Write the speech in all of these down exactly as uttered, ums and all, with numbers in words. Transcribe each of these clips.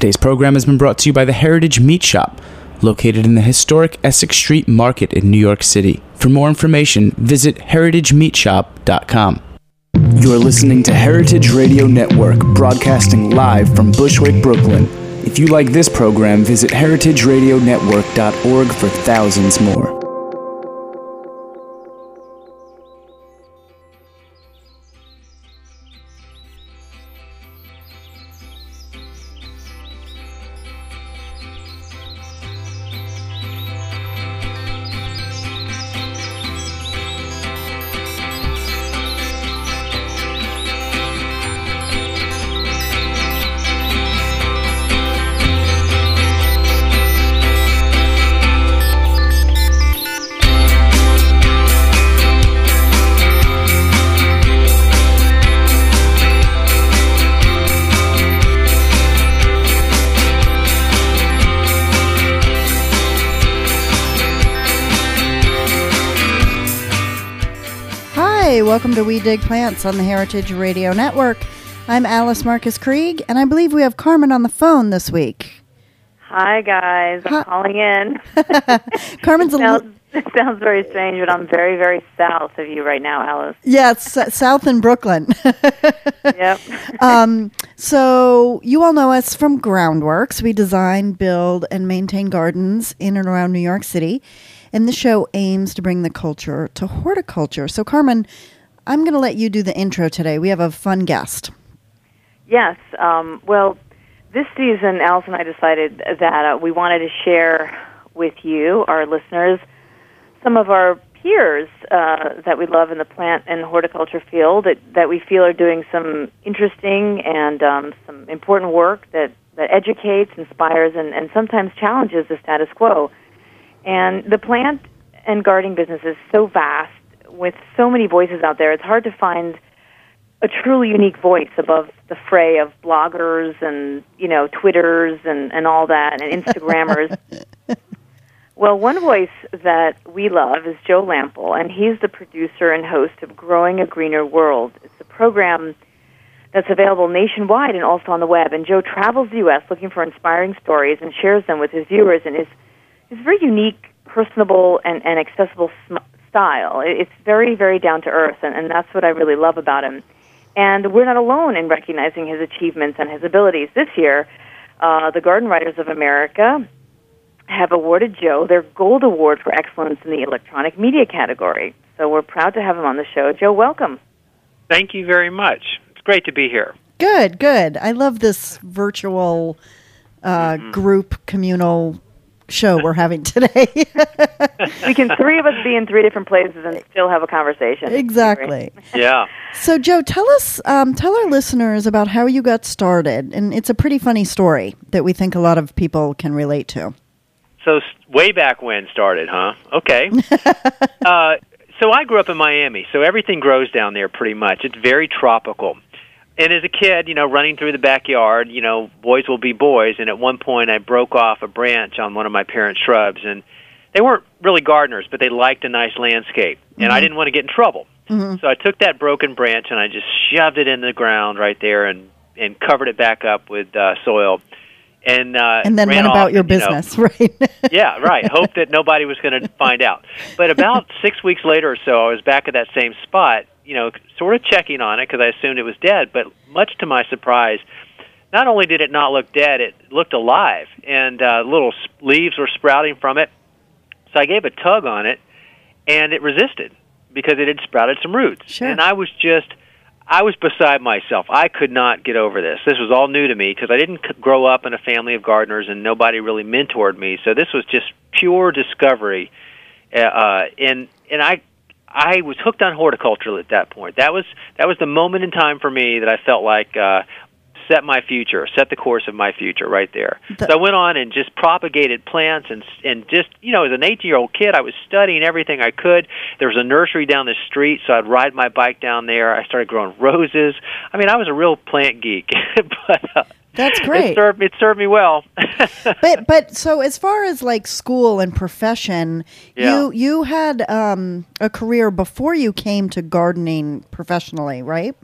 Today's program has been brought to you by the Heritage Meat Shop, located in the historic Essex Street Market in New York City. For more information, visit heritage meat shop dot com. You're listening to Heritage Radio Network, broadcasting live from Bushwick, Brooklyn. If you like this program, visit heritage radio network dot org for thousands more. Welcome to We Dig Plants on the Heritage Radio Network. I'm Alice Marcus Krieg, and I believe we have Carmen on the phone this week. Hi, guys. I'm Hi. calling in. Carmen's it, a sounds, li- it sounds very strange, but I'm very, very south of you right now, Alice. Yeah, it's uh, south in Brooklyn. Yep. um, so you all know us from Groundworks. We design, build, and maintain gardens in and around New York City. And the show aims to bring the culture to horticulture. So, Carmen, I'm going to let you do the intro today. We have a fun guest. Yes. Um, well, this season, Alice and I decided that uh, we wanted to share with you, our listeners, some of our peers uh, that we love in the plant and horticulture field that, that we feel are doing some interesting and um, some important work that, that educates, inspires, and, and sometimes challenges the status quo. And the plant and gardening business is so vast, with so many voices out there, it's hard to find a truly unique voice above the fray of bloggers and, you know, Twitters and, and all that, and Instagrammers. Well, one voice that we love is Joe Lamp'l, and he's the producer and host of Growing a Greener World. It's a program that's available nationwide and also on the web. And Joe travels the U S looking for inspiring stories and shares them with his viewers in his his very unique, personable, and, and accessible sm- style. It's very, very down-to-earth, and, and that's what I really love about him. And we're not alone in recognizing his achievements and his abilities. This year, uh, the Garden Writers of America have awarded Joe their Gold Award for Excellence in the Electronic Media category. So we're proud to have him on the show. Joe, welcome. Thank you very much. It's great to be here. Good, good. I love this virtual uh, mm-hmm. group communal show we're having today. We can three of us be in three different places and still have a conversation. Exactly. Yeah. So, Joe, tell us, um, tell our listeners about how you got started. And it's a pretty funny story that we think a lot of people can relate to. So, way back when started, huh? Okay. uh, so I grew up in Miami, so everything grows down there pretty much. It's very tropical. And as a kid, you know, running through the backyard, you know, boys will be boys. And at one point, I broke off a branch on one of my parents' shrubs. And they weren't really gardeners, but they liked a nice landscape. And mm-hmm. I didn't want to get in trouble. Mm-hmm. So I took that broken branch and I just shoved it in the ground right there and, and covered it back up with uh, soil. And, uh, and then went about your and, business, you know, right? Yeah, right. Hoped that nobody was going to find out. But about six weeks later or so, I was back at that same spot, you know, sort of checking on it because I assumed it was dead. But much to my surprise, not only did it not look dead, it looked alive, and uh, little leaves were sprouting from it. So I gave a tug on it, and it resisted because it had sprouted some roots. Sure. And I was just, I was beside myself. I could not get over this. This was all new to me because I didn't c- grow up in a family of gardeners, and nobody really mentored me. So this was just pure discovery, uh, and and I. I was hooked on horticulture at that point. That was that was the moment in time for me that I felt like uh, set my future, set the course of my future right there. The- so I went on and just propagated plants and and just, you know, as an eighteen-year-old kid, I was studying everything I could. There was a nursery down the street, so I'd ride my bike down there. I started growing roses. I mean, I was a real plant geek. but uh, That's great. It served, it served me well. but but so as far as like school and profession, yeah. you you had um, a career before you came to gardening professionally, right?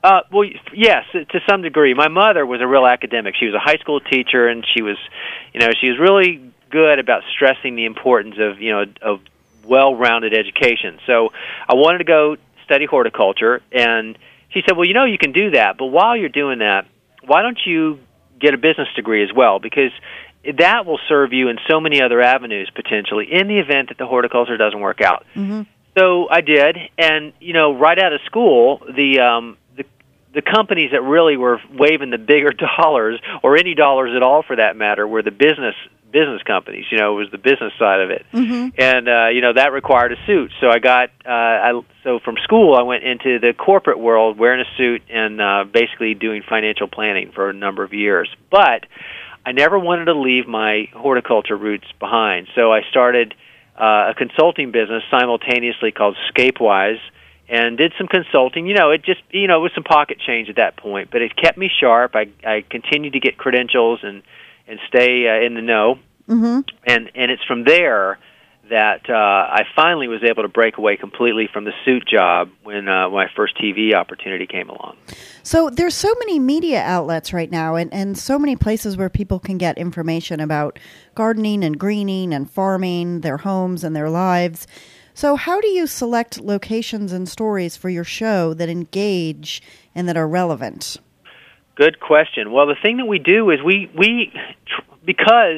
Uh, well, yes, to some degree. My mother was a real academic. She was a high school teacher, and she was, you know, she was really good about stressing the importance of, you know, of well-rounded education. So I wanted to go study horticulture, and she said, well, you know, you can do that, but while you're doing that, why don't you get a business degree as well? Because that will serve you in so many other avenues, potentially, in the event that the horticulture doesn't work out. Mm-hmm. So I did, and, you know, right out of school, the um, the the companies that really were waving the bigger dollars, or any dollars at all for that matter, were the business business companies. You know, it was the business side of it. Mm-hmm. And, uh, you know, that required a suit. So I got, uh, I, so from school I went into the corporate world wearing a suit and uh, basically doing financial planning for a number of years. But I never wanted to leave my horticulture roots behind. So I started uh, a consulting business simultaneously called Scapewise, and did some consulting. You know, it just, you know, it was some pocket change at that point, but it kept me sharp. I, I continued to get credentials and and stay uh, in the know. Mm-hmm. And and it's from there that uh, I finally was able to break away completely from the suit job when uh, my first T V opportunity came along. So there's so many media outlets right now, and, and so many places where people can get information about gardening and greening and farming, their homes and their lives. So how do you select locations and stories for your show that engage and that are relevant? Good question. Well, the thing that we do is we, we because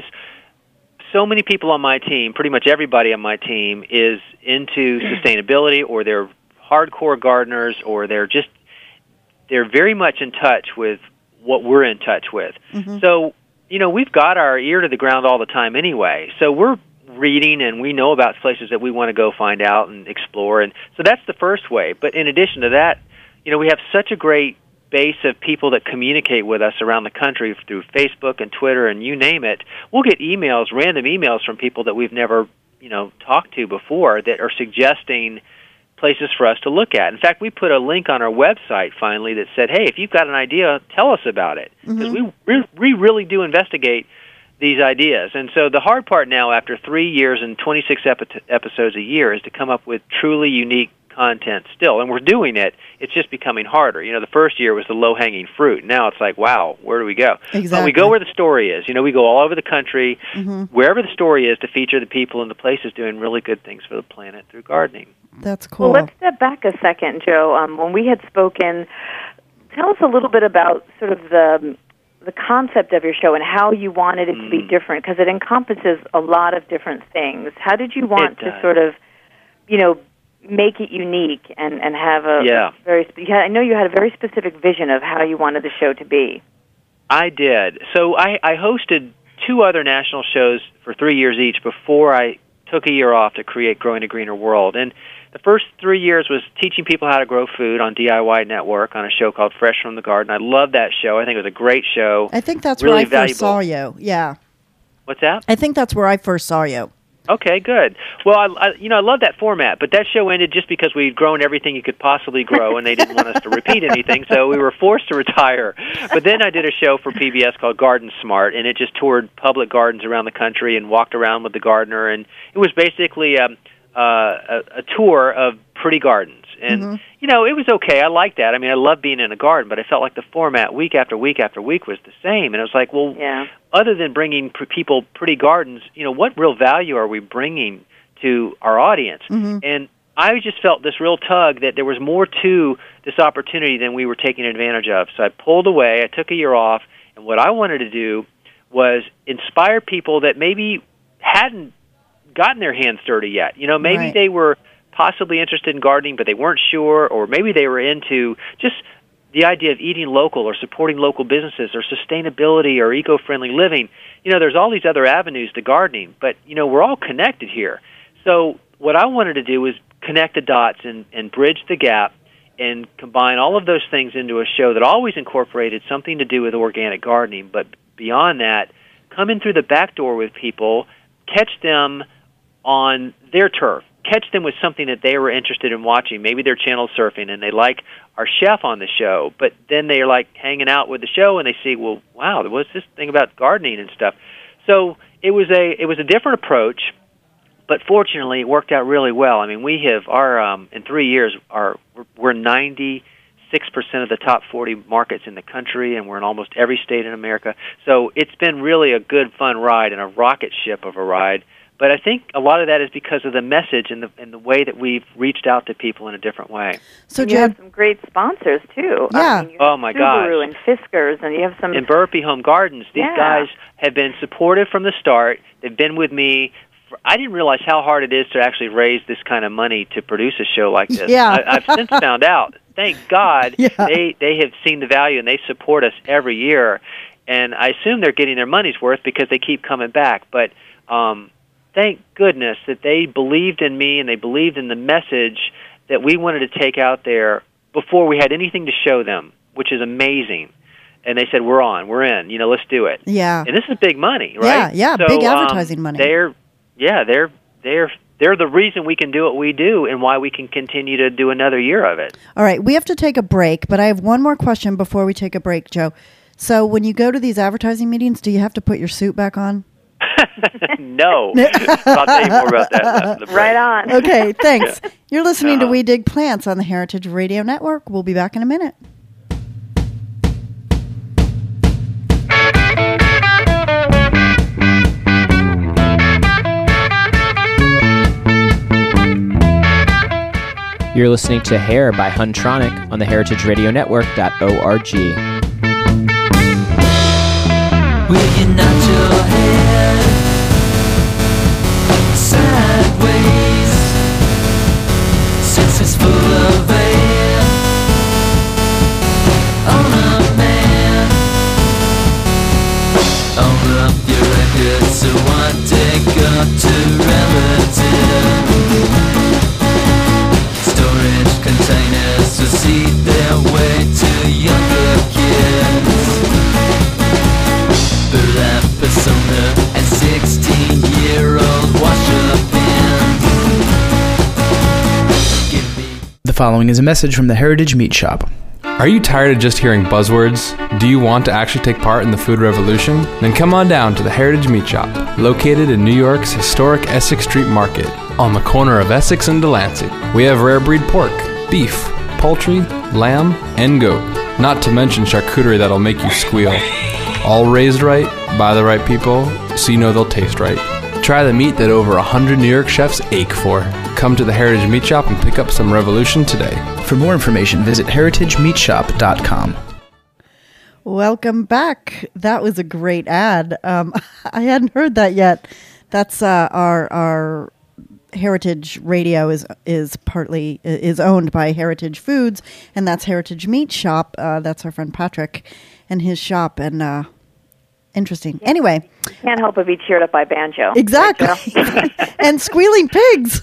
so many people on my team, pretty much everybody on my team, is into sustainability, or they're hardcore gardeners, or they're just, they're very much in touch with what we're in touch with. Mm-hmm. So, you know, we've got our ear to the ground all the time anyway. So we're reading, and we know about places that we want to go find out and explore. And so that's the first way. But in addition to that, you know, we have such a great base of people that communicate with us around the country through Facebook and Twitter and you name it. We'll get emails, random emails from people that we've never, you know, talked to before that are suggesting places for us to look at. In fact, we put a link on our website finally that said, hey, if you've got an idea, tell us about it. Because Mm-hmm. we, we really do investigate these ideas. And so the hard part now, after three years and twenty-six epi- episodes a year, is to come up with truly unique content still. And we're doing it. It's just becoming harder. You know, the first year was the low-hanging fruit. Now it's like, wow, where do we go? Exactly. But we go where the story is. You know, we go all over the country, Mm-hmm. wherever the story is, to feature the people and the places doing really good things for the planet through gardening. That's cool. Well, let's step back a second, Joe. Um, when we had spoken, tell us a little bit about sort of the the concept of your show and how you wanted it to be different, because it encompasses a lot of different things. How did you want to sort of, you know, make it unique and, and have a, yeah. a very, you had, I know you had a very specific vision of how you wanted the show to be. I did. So I, I hosted two other national shows for three years each before I took a year off to create Growing a Greener World. And the first three years was teaching people how to grow food on D I Y Network on a show called Fresh from the Garden. I loved that show. I think it was a great show. I think that's really where I valuable. first saw you. Yeah. What's that? I think that's where I first saw you. Okay, good. Well, I, I, you know, I love that format, but that show ended just because we'd grown everything you could possibly grow, and they didn't want us to repeat anything, so we were forced to retire. But then I did a show for P B S called Garden Smart, and it just toured public gardens around the country and walked around with the gardener, and it was basically um, uh, a, a tour of pretty gardens. And, Mm-hmm. you know, it was okay. I liked that. I mean, I loved being in a garden, but I felt like the format week after week after week was the same. And I was like, well, Yeah. other than bringing pr- people pretty gardens, you know, what real value are we bringing to our audience? Mm-hmm. And I just felt this real tug that there was more to this opportunity than we were taking advantage of. So I pulled away. I took a year off. And what I wanted to do was inspire people that maybe hadn't gotten their hands dirty yet. You know, maybe Right. they were possibly interested in gardening, but they weren't sure, or maybe they were into just the idea of eating local or supporting local businesses or sustainability or eco-friendly living. You know, there's all these other avenues to gardening, but, you know, we're all connected here. So what I wanted to do was connect the dots and, and bridge the gap and combine all of those things into a show that always incorporated something to do with organic gardening, but beyond that, come in through the back door with people, catch them on their turf, catch them with something that they were interested in watching. Maybe they're channel surfing and they like our chef on the show, but then they're like hanging out with the show and they see, well, wow, what's this thing about gardening and stuff? So it was a it was a different approach, but fortunately it worked out really well. I mean, we have our um, in three years our we're ninety six percent of the top forty markets in the country, and we're in almost every state in America. So it's been really a good, fun ride and a rocket ship of a ride. But I think a lot of that is because of the message and the and the way that we've reached out to people in a different way. So and you have some great sponsors, too. Yeah. I mean, you have oh, my gosh. Subaru and Fiskars, and you have some... And Burpee Home Gardens. These Yeah. guys have been supportive from the start. They've been with me. For, I didn't realize how hard it is to actually raise this kind of money to produce a show like this. Yeah. I, I've since found out. Thank God Yeah. they, they have seen the value, and they support us every year. And I assume they're getting their money's worth because they keep coming back. But... um thank goodness that they believed in me and they believed in the message that we wanted to take out there before we had anything to show them, which is amazing. And they said, we're on, we're in, you know, let's do it. Yeah. And this is big money, right? Yeah, yeah, so, big advertising um, money. They're, yeah, they're, they're, they're the reason we can do what we do and why we can continue to do another year of it. All right, we have to take a break, but I have one more question before we take a break, Joe. So when you go to these advertising meetings, do you have to put your suit back on? No. I'll tell you more about that. after the break. Right on. Okay, thanks. You're listening to Uh-huh. We Dig Plants on the Heritage Radio Network. We'll be back in a minute. You're listening to Hair by Huntronic on the heritage radio network dot org. Will you nod your head sideways? Since it's full of air on a man. All of your records, so I take up to relative. Storage containers to see their way to younger kids. Burlap persona and sixteen-year-old wash-up in. The following is a message from the Heritage Meat Shop. Are you tired of just hearing buzzwords? Do you want to actually take part in the food revolution? Then come on down to the Heritage Meat Shop, located in New York's historic Essex Street Market, on the corner of Essex and Delancey. We have rare breed pork, beef, poultry, lamb, and goat, not to mention charcuterie that'll make you squeal. All raised right, by the right people, so you know they'll taste right. Try the meat that over a hundred New York chefs ache for. Come to the Heritage Meat Shop and pick up some revolution today. For more information, visit heritage meat shop dot com. Welcome back. That was a great ad. Um, I hadn't heard that yet. That's uh, our our Heritage Radio is is partly is owned by Heritage Foods, and that's Heritage Meat Shop. Uh, that's our friend Patrick and his shop. And uh, interesting. Anyway, Can't help but be cheered up by banjo. exactly. And squealing pigs.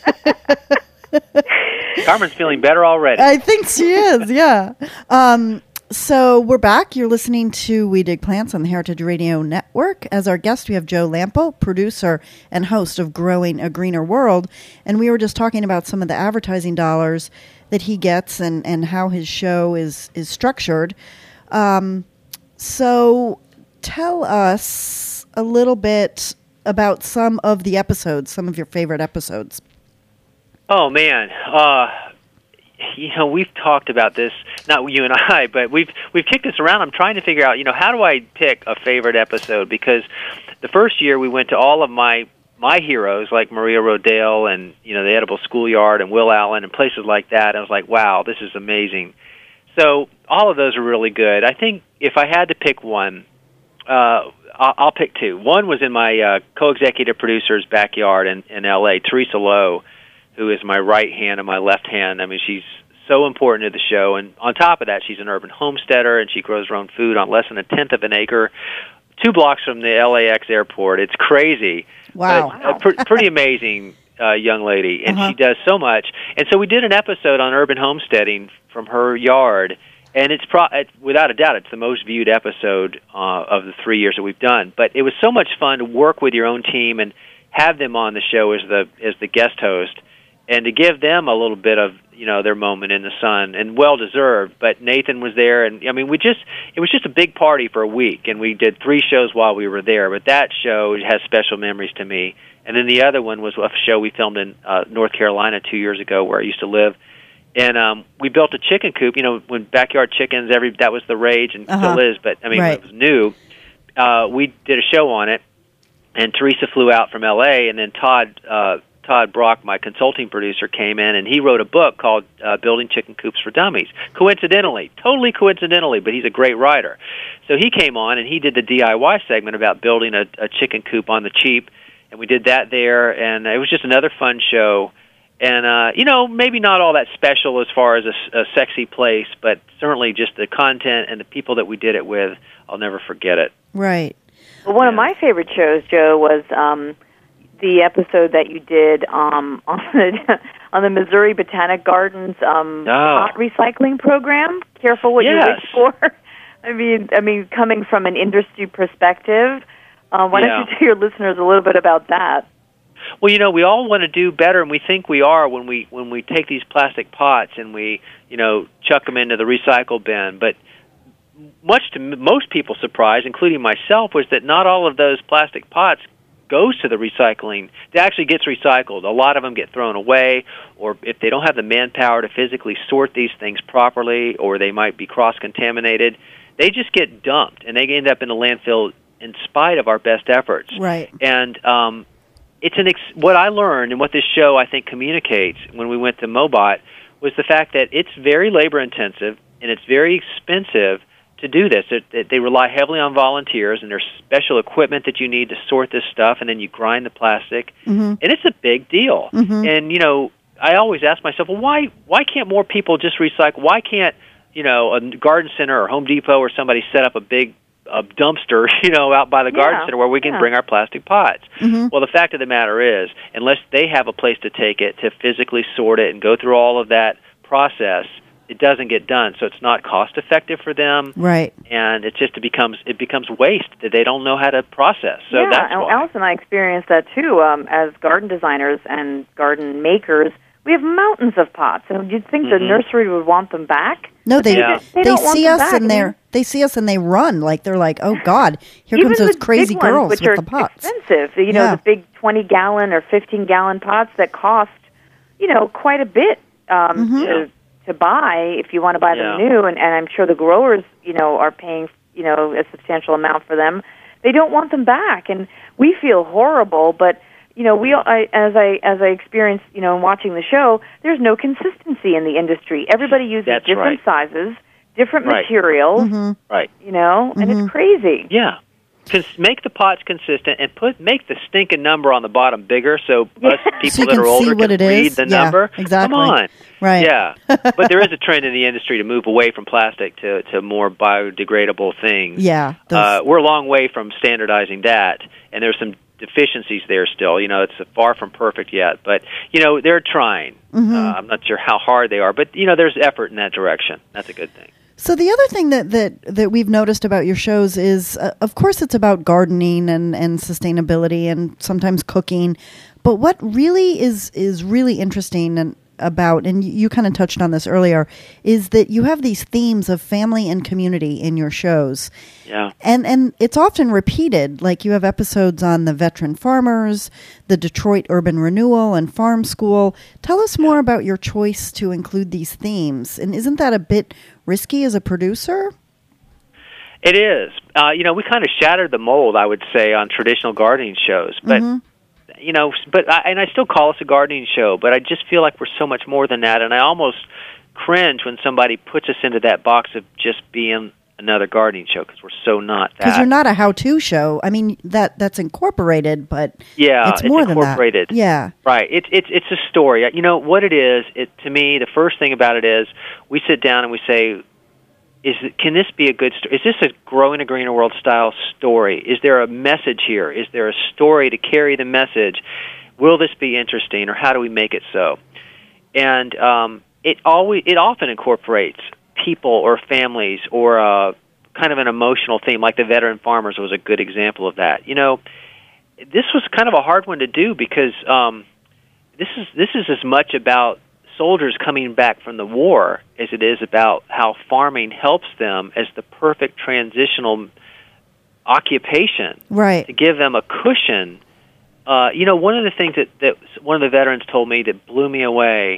Carmen's feeling better already. I think she is, yeah. Um, so we're back. You're listening to We Dig Plants on the Heritage Radio Network. As our guest, we have Joe Lampo, producer and host of Growing a Greener World. And we were just talking about some of the advertising dollars that he gets and, and how his show is, is structured. Um, so tell us a little bit about some of the episodes, some of your favorite episodes. Oh, man. Uh, you know, we've talked about this, not you and I, but we've we've kicked this around. I'm trying to figure out, you know, how do I pick a favorite episode? Because the first year we went to all of my my heroes, like Maria Rodale and, you know, the Edible Schoolyard and Will Allen and places like that. I was like, wow, this is amazing. So all of those are really good. I think if I had to pick one, uh, I'll, I'll pick two. One was in my uh, co-executive producer's backyard in, in L A, Teresa Lowe, who is my right hand and my left hand. I mean, she's so important to the show. And on top of that, she's an urban homesteader, and she grows her own food on less than a tenth of an acre, two blocks from the L A X airport. It's crazy. Wow. But a pr- pretty amazing uh, young lady, and Uh-huh. she does so much. And so we did an episode on urban homesteading from her yard, and it's, pro- it's without a doubt, it's the most viewed episode uh, of the three years that we've done. But it was so much fun to work with your own team and have them on the show as the as the guest host, and to give them a little bit of, you know, their moment in the sun, and well deserved. But Nathan was there, and I mean, we just it was just a big party for a week, and we did three shows while we were there. But that show has special memories to me. And then the other one was a show we filmed in uh, North Carolina two years ago, where I used to live, And um, we built a chicken coop. You know, when backyard chickens, every that was the rage, and Uh-huh. still is. But I mean, Right. it was new. Uh, we did a show on it, and Teresa flew out from L A, and then Todd uh, Todd Brock, my consulting producer, came in, and he wrote a book called uh, Building Chicken Coops for Dummies. Coincidentally, totally coincidentally, but he's a great writer. So he came on, and he did the D I Y segment about building a, a chicken coop on the cheap, and we did that there, and it was just another fun show. And, uh, you know, maybe not all that special as far as a, a sexy place, but certainly just the content and the people that we did it with, I'll never forget it. Right. Well, one of Yeah. my favorite shows, Joe, was um, the episode that you did um, on the on the Missouri Botanic Gardens um, Oh. pot recycling program. Careful what Yes. you wish for. I mean, I mean, coming from an industry perspective, uh, why Yeah. don't you tell your listeners a little bit about that? Well, you know, we all want to do better, and we think we are when we when we take these plastic pots and we, you know, chuck them into the recycle bin. But much to m- most people's surprise, including myself, was that not all of those plastic pots goes to the recycling. It actually gets recycled. A lot of them get thrown away, or if they don't have the manpower to physically sort these things properly, or they might be cross-contaminated, they just get dumped, and they end up in the landfill in spite of our best efforts. Right. And um, it's an ex- what I learned and what this show, I think, communicates when we went to Mobot was the fact that it's very labor-intensive and it's very expensive to do this. It, it, they rely heavily on volunteers, and there's special equipment that you need to sort this stuff, and then you grind the plastic, Mm-hmm. and it's a big deal. Mhm. And, you know, I always ask myself, well, why why can't more people just recycle? Why can't, you know, a garden center or Home Depot or somebody set up a big a dumpster, you know, out by the garden Yeah, center where we can yeah. bring our plastic pots? Mhm. Well, the fact of the matter is, unless they have a place to take it, to physically sort it and go through all of that process, it doesn't get done. So it's not cost effective for them, Right. and it just it becomes it becomes waste that they don't know how to process. So yeah, that's and why. Alice and I experienced that too. Um, as garden designers and garden makers, we have mountains of pots, and you'd think the Mhm. nursery would want them back. No, they Yeah. They they, don't want see them us back. and they're they see us and they run like they're like, oh God, here Even comes those the crazy big ones, girls which with are the pots. expensive. You know, Yeah. the big twenty gallon or fifteen gallon pots that cost, you know, quite a bit um, Mhm. to to buy if you want to buy them Yeah. new. And, and I'm sure the growers, you know, are paying, you know, a substantial amount for them. They don't want them back, and we feel horrible. But you know, we I, as I as I experienced, you know, in watching the show, there's no consistency in the industry. Everybody uses That's different right. sizes, different Right. materials, Mhm. Right. you know, and Mhm. it's crazy. Yeah. Cons- make the pots consistent and put make the stinking number on the bottom bigger so us people So you that can are older see what can it read is. the Yeah, number. exactly. Come on. Right. Yeah. But there is a trend in the industry to move away from plastic to, to more biodegradable things. Yeah. those- Uh, we're a long way from standardizing that, and there's some deficiencies there still. You know, it's far from perfect yet, but you know they're trying. Mhm. Uh, I'm not sure how hard they are, but you know there's effort in that direction. That's a good thing. So the other thing that, that, that we've noticed about your shows is, uh, of course, it's about gardening and, and sustainability and sometimes cooking. But what really is is really interesting and about, and you, you kind of touched on this earlier, is that you have these themes of family and community in your shows. Yeah. And and it's often repeated. Like you have episodes on the veteran farmers, the Detroit Urban Renewal, and Farm School. Tell us more about your choice to include these themes. And isn't that a bit risky as a producer? It is. Uh, you know, we kind of shattered the mold, I would say, on traditional gardening shows. But Mhm. you know, but I, and I still call us a gardening show, but I just feel like we're so much more than that, and I almost cringe when somebody puts us into that box of just being another gardening show because we're so not that. Because you're not a how-to show. I mean, that that's incorporated, but Yeah, it's more than that. incorporated. Yeah. Right. It's it's it's a story. You know what it is. It to me, the first thing about it is we sit down and we say, "Is it, can this be a good story? Is this a growing a greener world style story? Is there a message here? Is there a story to carry the message? Will this be interesting, or how do we make it so?" And um, it always it often incorporates people or families or uh, kind of an emotional theme, like the veteran farmers was a good example of that. You know, this was kind of a hard one to do because um, this is this is as much about soldiers coming back from the war as it is about how farming helps them as the perfect transitional occupation Right. to give them a cushion. Uh, you know, one of the things that, that one of the veterans told me that blew me away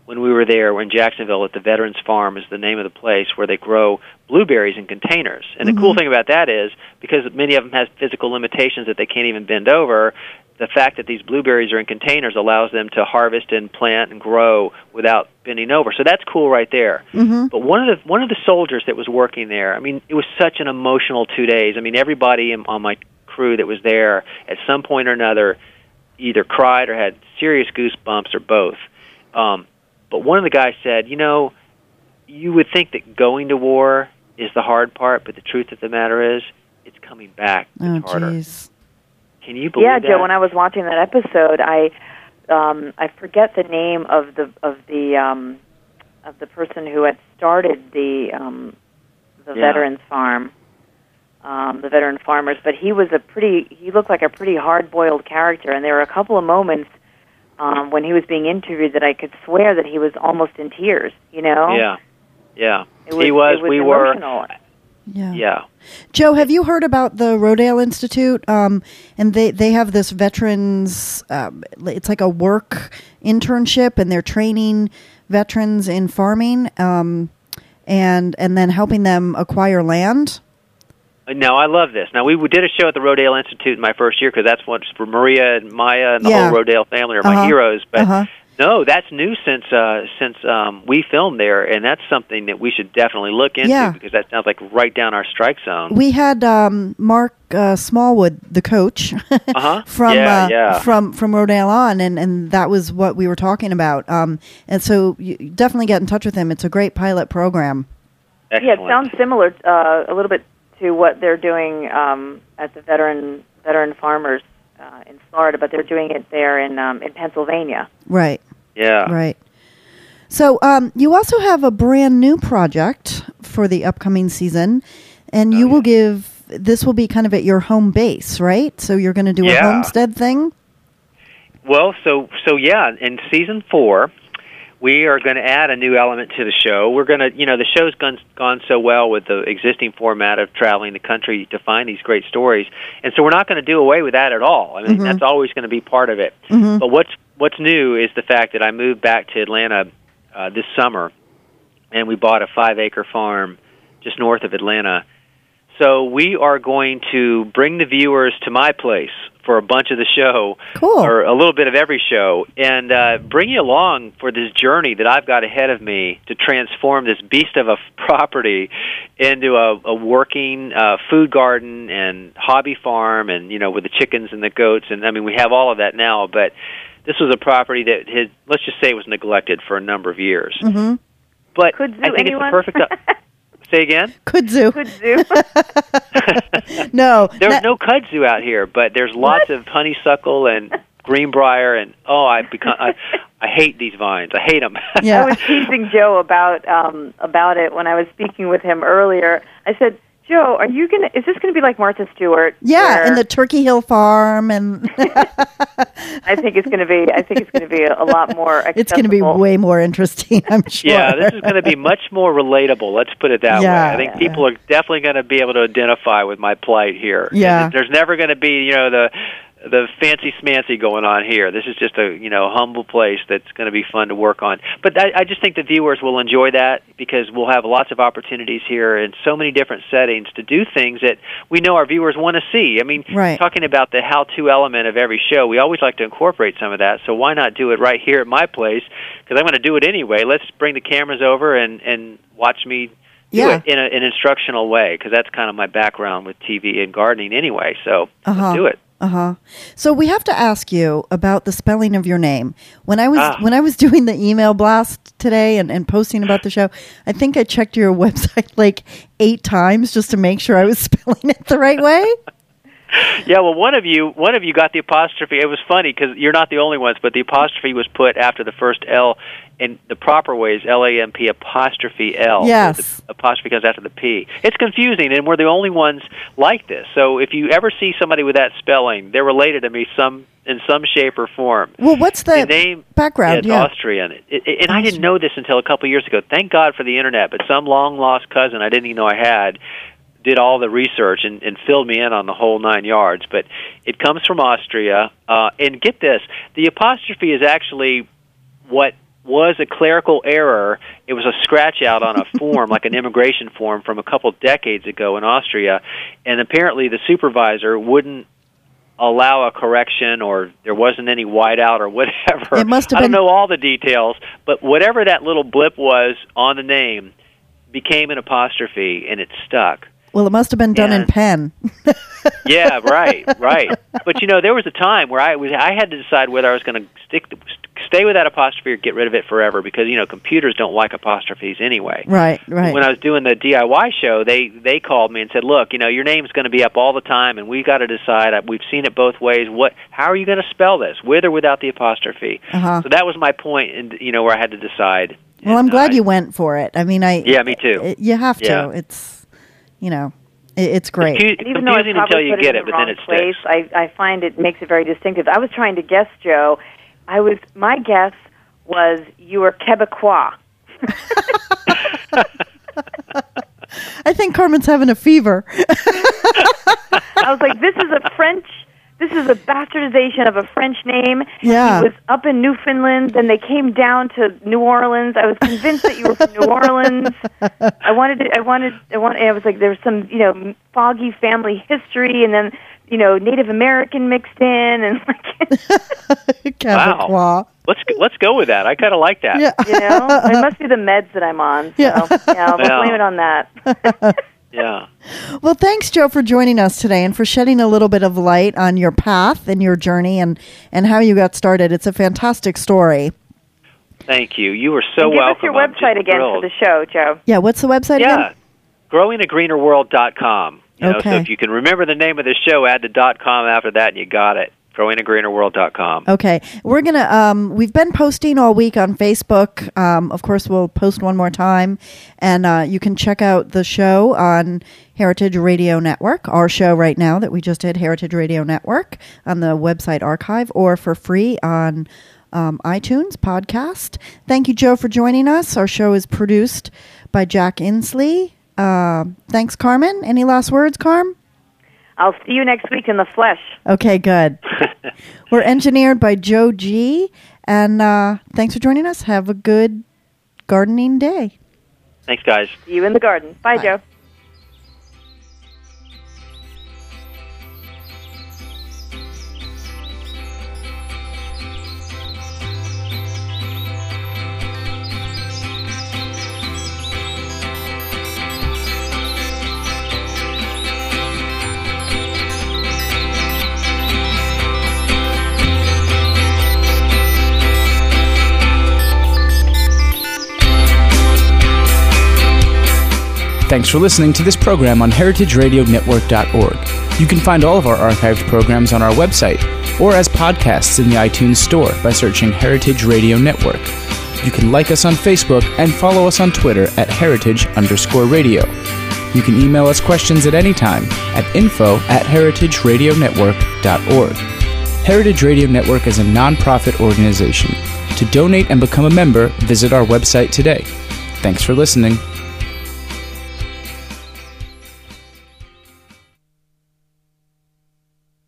when we were there in Jacksonville at the Veterans Farm is the name of the place where they grow blueberries in containers. And Mm-hmm. the cool thing about that is, because many of them have physical limitations that they can't even bend over, the fact that these blueberries are in containers allows them to harvest and plant and grow without bending over. So that's cool right there. Mm-hmm. But one of the one of the soldiers that was working there, I mean, it was such an emotional two days. I mean, everybody in, on my crew that was there at some point or another either cried or had serious goosebumps or both. Um, but one of the guys said, you know, you would think that going to war is the hard part, but the truth of the matter is it's coming back. It's Oh, harder. jeez. Can you believe Yeah, that? Joe. When I was watching that episode, I um, I forget the name of the of the um, of the person who had started the um, the Yeah. Veterans Farm, um, the veteran farmers. But he was a pretty he looked like a pretty hard boiled character, and there were a couple of moments um, when he was being interviewed that I could swear that he was almost in tears. You know? Yeah, yeah. It was, he was. It was we emotional. were. Yeah. Yeah. Joe, have you heard about the Rodale Institute? Um, and they, they have this veterans, um, it's like a work internship, and they're training veterans in farming um, and and then helping them acquire land. No, I love this. Now, we did a show at the Rodale Institute in my first year because that's what's for Maria and Maya and the Yeah. whole Rodale family are my Uh-huh. heroes. But Uh-huh. no, that's new since uh, since um, we filmed there, and that's something that we should definitely look into Yeah. because that sounds like right down our strike zone. We had um, Mark uh, Smallwood, the coach, Uh-huh. from Yeah, uh, yeah. from from Rodale on, and, and that was what we were talking about. Um, and so you definitely get in touch with him. It's a great pilot program. Excellent. Yeah, it sounds similar uh, a little bit to what they're doing um, at the veteran veteran farmers uh, in Florida, but they're doing it there in um, in Pennsylvania. Right. Yeah. Right. So um, you also have a brand new project for the upcoming season, and you Oh, will give, this will be kind of at your home base, right? So you're going to do a Yeah. homestead thing? Well, so so yeah, in season four, we are going to add a new element to the show. We're going to, you know, the show's gone gone so well with the existing format of traveling the country to find these great stories, and so we're not going to do away with that at all. I mean, Mhm. that's always going to be part of it. Mhm. But what's what's new is the fact that I moved back to Atlanta uh, this summer, and we bought a five-acre farm just north of Atlanta. So we are going to bring the viewers to my place for a bunch of the show, Cool. or a little bit of every show, and uh, bring you along for this journey that I've got ahead of me to transform this beast of a property into a, a working uh, food garden and hobby farm, and you know, with the chickens and the goats, and I mean, we have all of that now, but this was a property that had, let's just say, it was neglected for a number of years. Mm-hmm. But Kudzu, I think anyone? it's the perfect. Say again? Kudzu. Kudzu. No. There's that- no kudzu out here, but there's lots of honeysuckle and greenbrier, and oh, I become I, I hate these vines. I hate them. Yeah. I was teasing Joe about um, about it when I was speaking with him earlier. I said, Joe, are you gonna? Is this gonna be like Martha Stewart? Yeah, where- and the Turkey Hill farm, and I think it's gonna be. I think it's gonna be a lot more. Accessible. it's going to be way more interesting, I'm sure. Yeah, this is going to be much more relatable. Let's put it that Yeah. way. I think people are definitely going to be able to identify with my plight here. Yeah. And there's never going to be, you know, the the fancy smancy going on here. This is just a, you know, humble place that's going to be fun to work on. But I, I just think the viewers will enjoy that because we'll have lots of opportunities here in so many different settings to do things that we know our viewers want to see. I mean, Right. talking about the how-to element of every show, we always like to incorporate some of that, so why not do it right here at my place? Because I'm going to do it anyway. Let's bring the cameras over and, and watch me do Yeah. it in a, an instructional way, because that's kind of my background with T V and gardening anyway, so Uh-huh. let's do it. Uh-huh. So we have to ask you about the spelling of your name. When I was Ah. when I was doing the email blast today and, and posting about the show, I think I checked your website like eight times just to make sure I was spelling it the right way. Yeah, well, one of you, one of you got the apostrophe. It was funny because you're not the only ones, but the apostrophe was put after the first L, and the proper way is L A M P apostrophe L. Yes. The apostrophe comes after the P. It's confusing, and we're the only ones like this. So if you ever see somebody with that spelling, they're related to me some in some shape or form. Well, what's the The name background? Yeah, Yeah. it's Austrian. It, it, and I didn't know this until a couple of years ago. Thank God for the internet, but some long-lost cousin I didn't even know I had did all the research and, and filled me in on the whole nine yards. But it comes from Austria. Uh, and get this, the apostrophe is actually what was a clerical error. It was a scratch out on a form, like an immigration form from a couple decades ago in Austria, and apparently the supervisor wouldn't allow a correction, or there wasn't any whiteout or whatever. It must have I been... don't know all the details, but whatever that little blip was on the name became an apostrophe, and it stuck. Well, it must have been done and, in pen. Yeah, right, right. But, you know, there was a time where I was I had to decide whether I was going to stick stay with that apostrophe or get rid of it forever, because, you know, computers don't like apostrophes anyway. Right, right. When I was doing the D I Y show, they, they called me and said, look, you know, your name's going to be up all the time, and we've got to decide. We've seen it both ways. What? How are you going to spell this, with or without the apostrophe? Uh-huh. So that was my point, and you know, where I had to decide. Well, and, I'm glad uh, you went for it. I mean, I... Yeah, me too. It, you have to. Yeah. It's, you know, it, it's great. It's And even though I confusing probably until you put get it it, in the but then wrong it place, sticks. I, I find it makes it very distinctive. I was trying to guess, Joe. I was my guess was you were Quebecois. I think Carmen's having a fever. I was like, this is a French. This is a bastardization of a French name. Yeah. He was up in Newfoundland, then they came down to New Orleans. I was convinced that you were from New Orleans. I wanted to, I wanted, I wanted, I was like, there was some, you know, foggy family history, and then, you know, Native American mixed in, and like, Quebecois. Wow. Let's go, let's go with that. I kind of like that. Yeah. you know, it must be the meds that I'm on. So, Yeah. yeah, we'll Yeah. blame it on that. Yeah. Well, thanks, Joe, for joining us today and for shedding a little bit of light on your path and your journey and, and how you got started. It's a fantastic story. Thank you. You were so and give welcome. us your I'm website just again thrilled. for the show, Joe. Yeah, what's the website Yeah. again? growing a greener world dot com. You know, Okay. so if you can remember the name of the show, add the dot com after that, and you got it. growing a greener world dot com. Okay. We're going to, um, we've been posting all week on Facebook. Um, of course, we'll post one more time. And uh, you can check out the show on Heritage Radio Network, our show right now that we just did, Heritage Radio Network, on the website archive, or for free on um, iTunes podcast. Thank you, Joe, for joining us. Our show is produced by Jack Inslee. Uh, thanks, Carmen. Any last words, Carm? I'll see you next week in the flesh. Okay, good. We're engineered by Joe G. And uh, thanks for joining us. Have a good gardening day. Thanks, guys. See you in the garden. Bye, Bye. Joe. Thanks for listening to this program on heritage radio network dot org. You can find all of our archived programs on our website or as podcasts in the iTunes Store by searching Heritage Radio Network. You can like us on Facebook and follow us on Twitter at heritage underscore radio. You can email us questions at any time at info at heritage radio network dot org. Heritage Radio Network is a nonprofit organization. To donate and become a member, visit our website today. Thanks for listening.